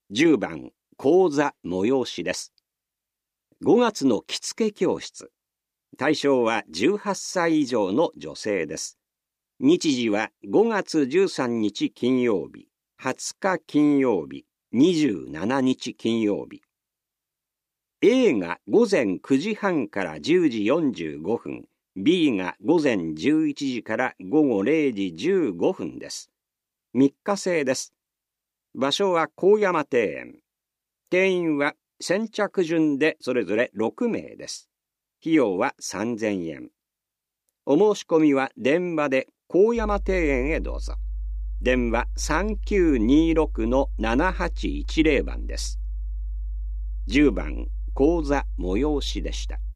10番講座催しです。5月の着付け教室。対象は18歳以上の女性です。日時は5月13日金曜日、20日金曜日、27日金曜日。A が午前9時半から10時45分、B が午前11時から午後0時15分です。3日制です。場所は高山庭園。定員は先着順でそれぞれ6名です。費用は3000円。お申し込みは電話で高山庭園へどうぞ。電話 3926-7810 番です。10番講座催しでした。